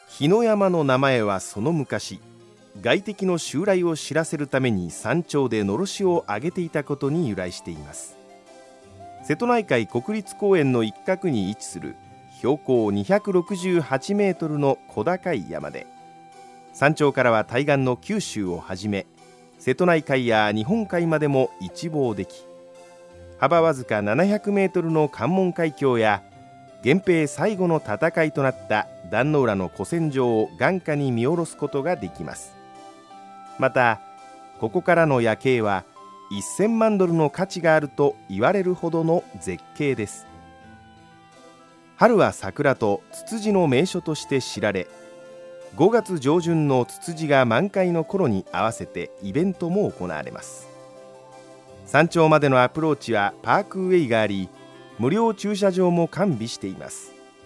日野山の名前はその昔、外敵の襲来を知らせるために山頂でのろしを上げていたことに由来しています。瀬戸内海国立公園の一角に位置する標高268メートルの小高い山で、山頂からは対岸の九州をはじめ瀬戸内海や日本海までも一望でき、幅わずか700メートルの関門海峡や源平最後の戦いとなった壇ノ浦の古戦場を眼下に見下ろすことができます。またここからの夜景は1000万ドルの価値があると言われるほどの絶景です。春は桜とツツジの名所として知られ、5月上旬のツツジが満開の頃に合わせてイベントも行われます。山頂までのアプローチはパークウェイがあり、無料駐車場も完備しています。